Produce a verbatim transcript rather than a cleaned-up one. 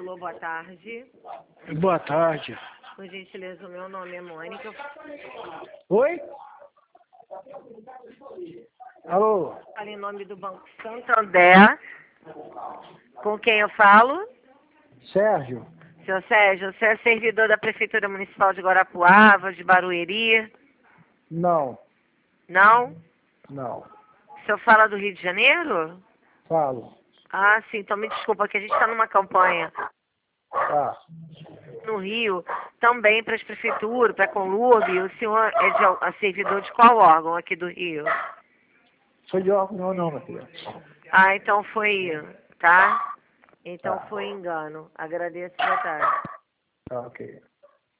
Alô, boa tarde. Boa tarde. Por gentileza, o meu nome é Mônica. Oi? Alô? Falo em nome do Banco Santander. Com quem eu falo? Sérgio? Seu Sérgio, você é servidor da Prefeitura Municipal de Guarapuava, de Barueri? Não, Não? não. O senhor fala do Rio de Janeiro? Falo. Ah, sim, então me desculpa, que a gente está numa campanha Tá. no Rio, também para as prefeituras, para a Conlurb. O senhor é de, al- é servidor de qual órgão aqui do Rio? Sou de órgão não, não, minha filha. Ah, então foi, tá? Então Tá. foi engano. Agradeço, boa tarde. Tá, ok.